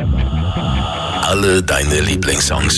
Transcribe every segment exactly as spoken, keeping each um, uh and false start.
Alle deine Lieblingssongs.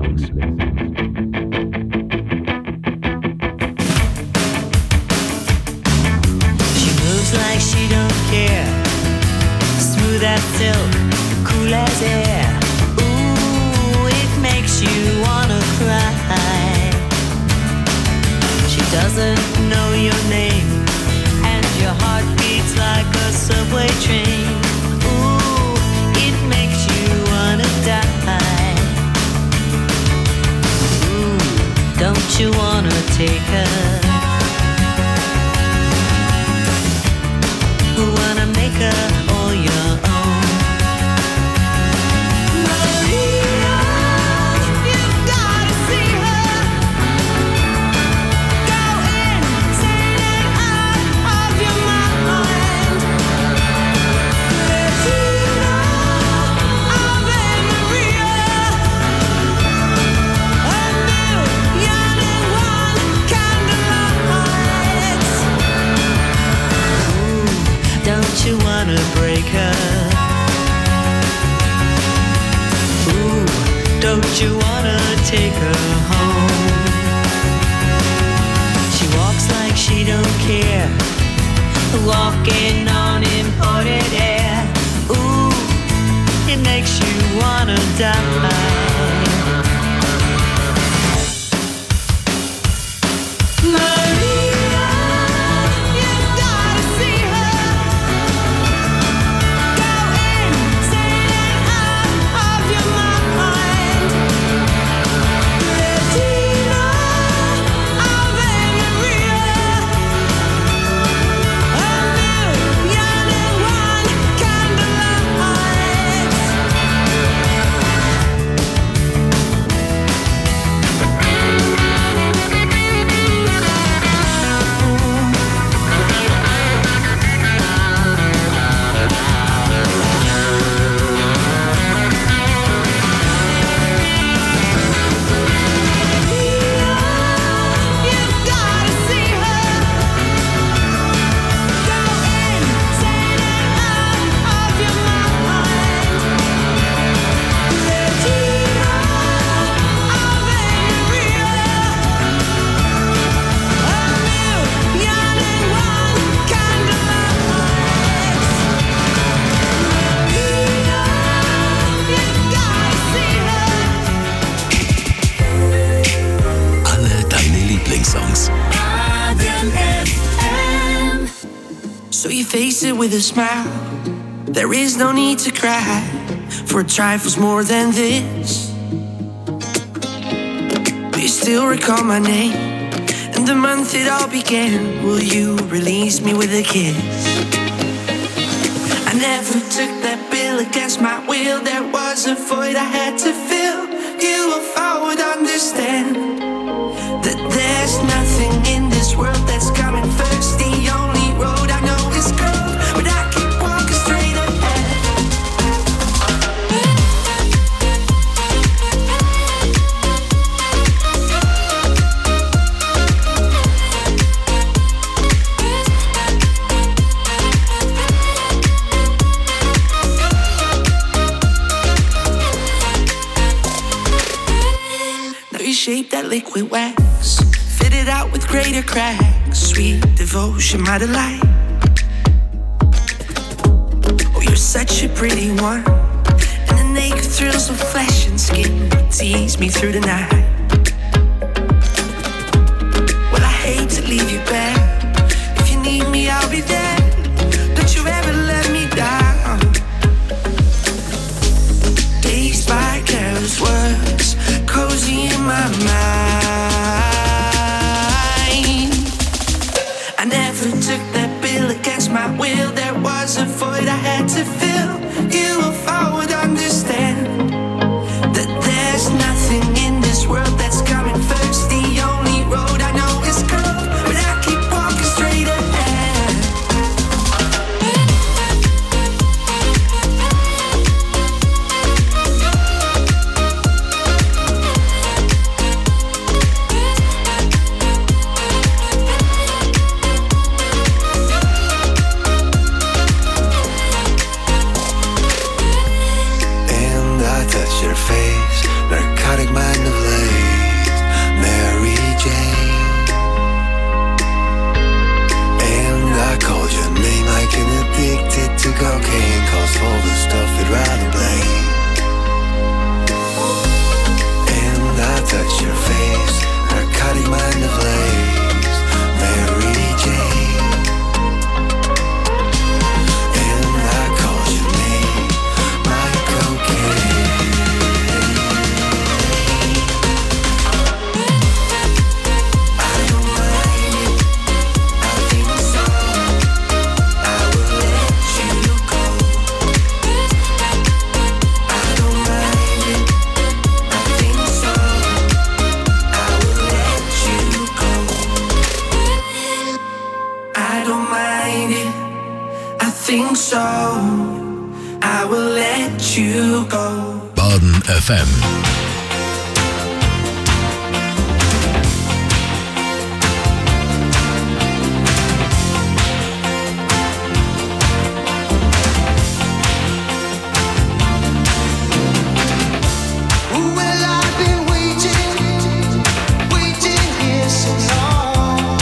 She moves like she don't care. Smooth as silk, cool as air. Ooh, it makes you wanna cry. She doesn't know your name, and your heart beats like a subway train. Ooh, it makes you wanna die. Ooh, don't you wanna take her? Wanna make her all your own. Maria, you've gotta see her. Go insane and out of your mind. Regina, Ave Maria. A million and one candlelights. Ooh, don't you wanna break her? Ooh, don't you wanna take her home? She walks like she don't care, walking on imported air. Ooh, it makes you wanna die. Maria, you've gotta see her. Go insane and out of your mind. Regina, Ave Maria. A million and one candlelights. You've gotta see her. Go insane and out of your mind. Regina, Ave Maria. A million and one candlelights. Maria, you've gotta see her. Alle deine Lieblingssongs. So you face it with a smile. There is no need to cry, for trifles more than this. But you still recall my name and the month it all began. Will you release me with a kiss? I never took that bill against my will. There was a void I had to fill. You, if I would understand that there's nothing in this world that's coming first. The only road I know is curved, but I keep walking straight ahead. Now you shape that liquid wax, fit it out with greater cracks. Sweet devotion, my delight. Oh, you're such a pretty one, and the naked thrills of flesh and skin tease me through the night. Well, I hate to leave you back. If you need me, I'll be there. Don't you ever let me down. Dazed by careless words, cozy in my mind. I never took that bill against my will. There was a void I had to fill. You, if I would understand that there's nothing in this world that's coming first. The only road I know is curved, but I keep walking straight ahead. to cocaine, calls for the stuff they'd rather blame. And I touch your face, narcotic mind ablaze, Mary Jane. And I called your name, my cocaine. I don't mind it, I think so. I will let you go. I don't mind it, I think so. I will let you go. I don't mind it, I think so. I will let you go. Baden F M. Well, I've been waiting, waiting here so long,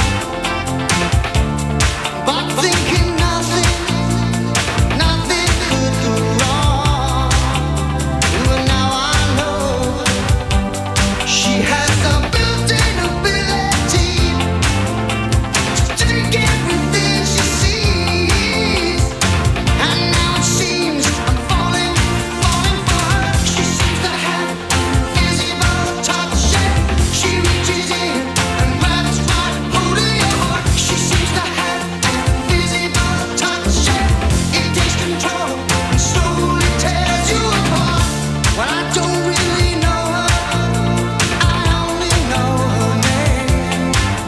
but thinking nothing, nothing could go wrong. Well, now I know she has the built-in ability to take everything she sees, and now it seems I'm falling, falling for her. She seems to have invisible touch, and she reaches in and grabs right hold of your heart. She seems to have invisible touch, and it takes control and slowly tears you apart. Well, I don't really know her, I only know her name,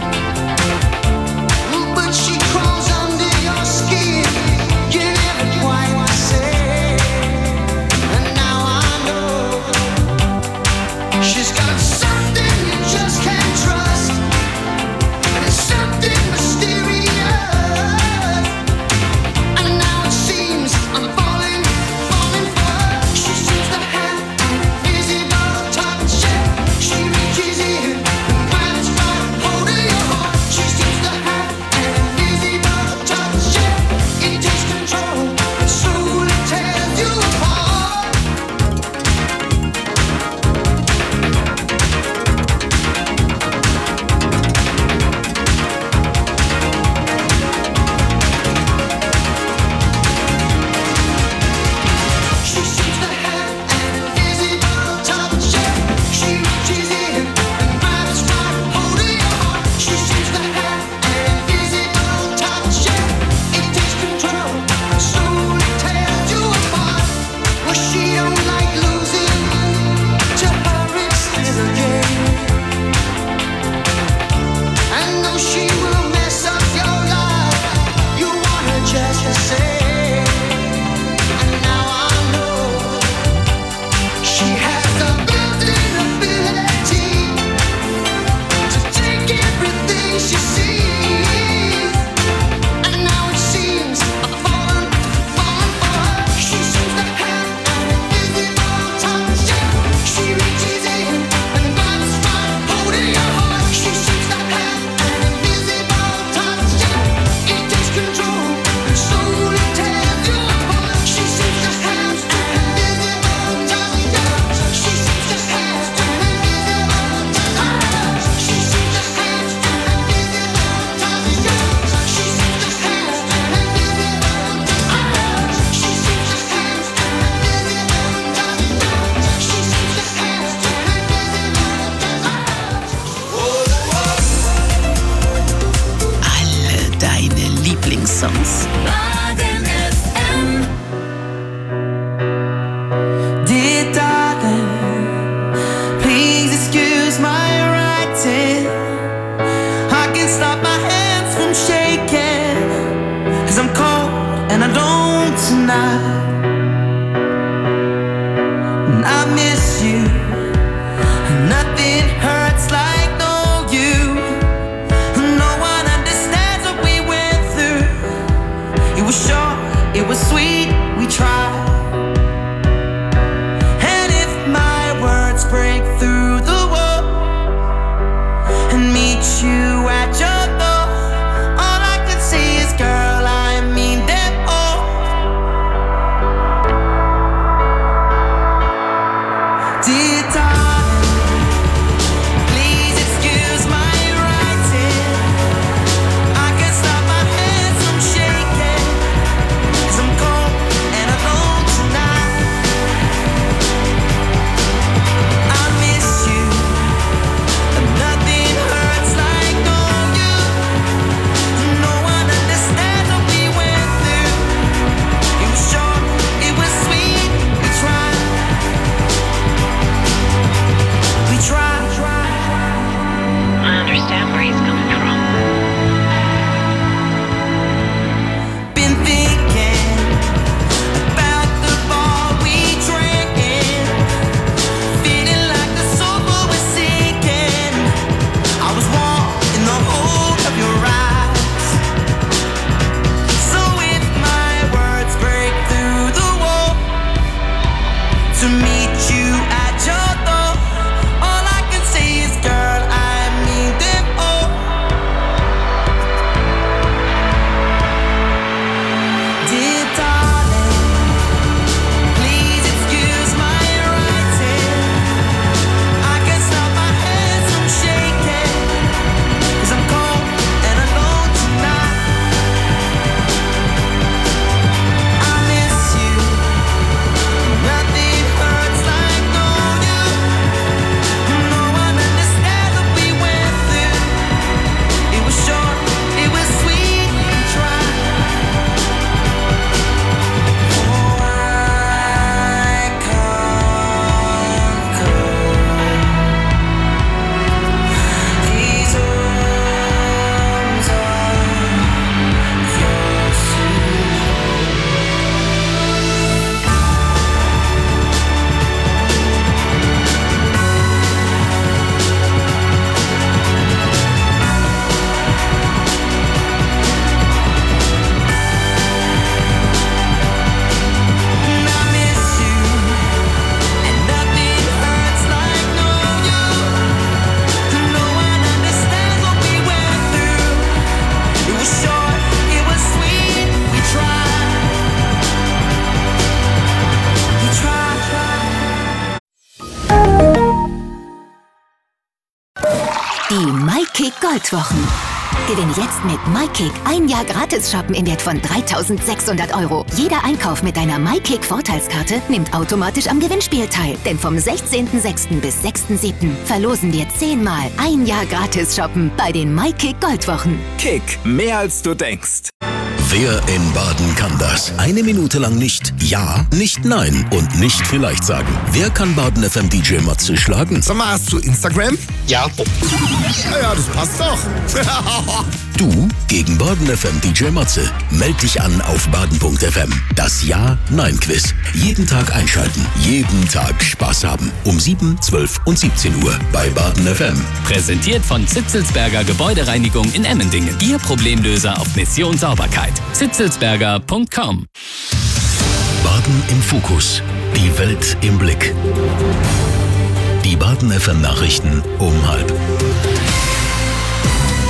but she crawls under your skin, you never quite say. And now I know she's got something you just can't trust, and it's something mysterious. And now it seems I'm falling, falling for her. She seems to have invisible touch, and she reaches in and grabs right hold of your heart. She seems to have invisible touch, and it takes control and slowly tears you apart. She seems to have invisible touch, and she reaches in and grabs right hold of your heart. She seems to have invisible touch, and it takes control and slowly tears you apart. Well, she don't like losing, to her it's still a game. And though she will mess up your life, you want her just the same. And now I know she has the built-in ability to take everything she sees. And now it seems I'm falling, falling for her. She seems to have an invisible touch, and she reaches in and grabs right hold of your heart. She seems to have an invisible touch, and it takes control and slowly tears you apart. She seems to have an invisible touch. She seems to have an invisible touch. She seems to have an invisible touch. She seems to have an invisible touch. She seems to have an invisible touch. She seems to have Alle deine Lieblingssongs. Baden F M. Dear darling, please excuse my writing. I can't stop my hands from shaking, 'cause I'm cold and I don't tonight. And I miss you, nothing hurts like no you. No one understands what we went through. It was MyKick Goldwochen. Gewinne jetzt mit MyKick ein Jahr gratis shoppen in Wert von dreitausendsechshundert Euro. Jeder Einkauf mit deiner MyKick Vorteilskarte nimmt automatisch am Gewinnspiel teil. Denn vom sechzehnten sechsten bis sechsten siebten verlosen wir zehnmal ein Jahr gratis shoppen bei den MyKick Goldwochen. Kick, mehr als du denkst. Wer in Baden kann das? Eine Minute lang nicht Ja, nicht Nein und nicht vielleicht sagen. Wer kann Baden F M D J Matze schlagen? Sag mal, hast du Instagram? Ja. Naja, das passt doch. Du gegen Baden F M D J Matze. Meld dich an auf baden punkt f m. Das Ja-Nein-Quiz. Jeden Tag einschalten. Jeden Tag Spaß haben. Um sieben, zwölf und siebzehn Uhr bei Baden F M. Präsentiert von Zitzelsberger Gebäudereinigung in Emmendingen. Ihr Problemlöser auf Mission Sauberkeit. zitzelsberger punkt com. Baden im Fokus. Die Welt im Blick. Die Baden F M Nachrichten um halb.